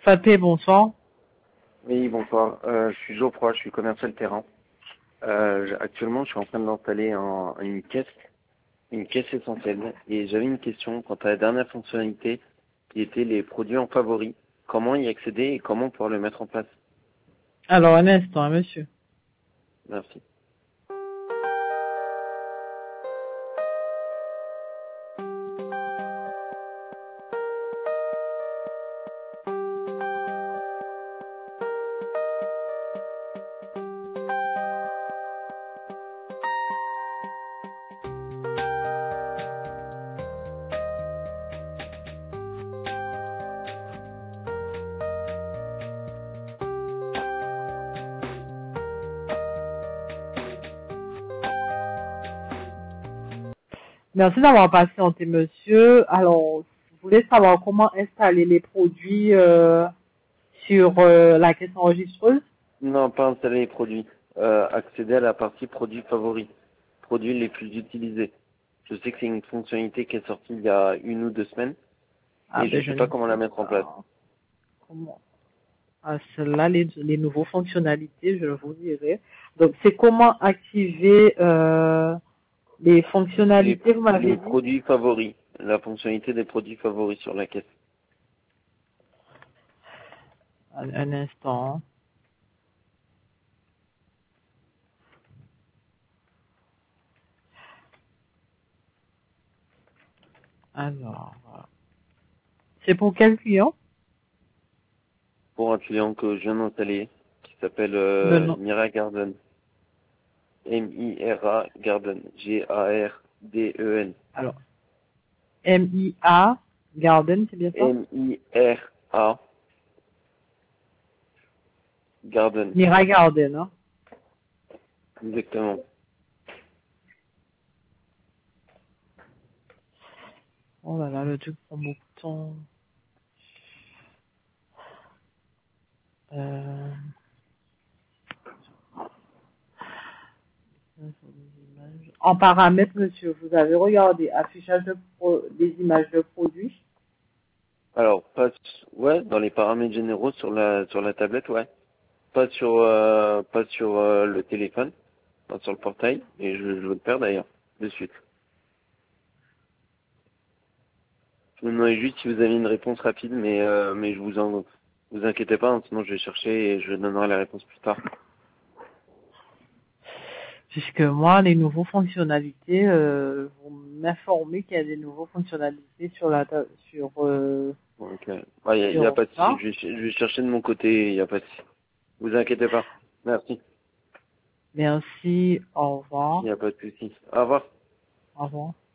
Pathé, bonsoir. Oui, bonsoir. Je suis Geoffroy, je suis commercial terrain. Actuellement, je suis en train d'installer une caisse essentielle. Et j'avais une question quant à la dernière fonctionnalité qui était les produits en favoris. Comment y accéder et comment pouvoir le mettre en place? Alors, un instant, hein, monsieur. Merci. Merci d'avoir patienté, monsieur. Alors, je voulais savoir comment installer les produits sur la caisse enregistreuse. Non, pas installer les produits. Accéder à la partie produits favoris. Produits les plus utilisés. Je sais que c'est une fonctionnalité qui est sortie il y a 1 ou 2 semaines. Ah, Et je ben, ne je sais ne pas comment la sais mettre en place. pas comment. Ah, cela, les nouvelles fonctionnalités, je vous dirai. Donc, c'est comment activer les fonctionnalités, vous m'avez Les dit. produits favoris. La fonctionnalité des produits favoris sur la caisse. Un instant. Alors, c'est pour quel client? Pour un client que je viens d'installer, qui s'appelle Le nom. Mira Garden. M-I-R-A Garden. G-A-R-D-E-N. Alors, M-I-A, Garden, c'est bien ça? M-I-R-A Garden. Mira Garden, hein? Exactement. Oh là là, le truc prend beaucoup de temps. Euh... En paramètres, monsieur, vous avez regardé affichage des images de produits. Alors, ouais, dans les paramètres généraux sur la tablette, ouais. Pas sur le téléphone, pas sur le portail, et je veux le faire d'ailleurs, de suite. Je me demandais juste si vous avez une réponse rapide, mais vous inquiétez pas, hein, sinon je vais chercher et je donnerai la réponse plus tard. Puisque moi, les nouveaux fonctionnalités, vous m'informez qu'il y a des nouveaux fonctionnalités sur Donc, y a sur pas de souci, ça. je vais chercher de mon côté, il y a pas de souci. Vous inquiétez pas. Merci. Merci, au revoir. Il n'y a pas de souci. Au revoir. Au revoir.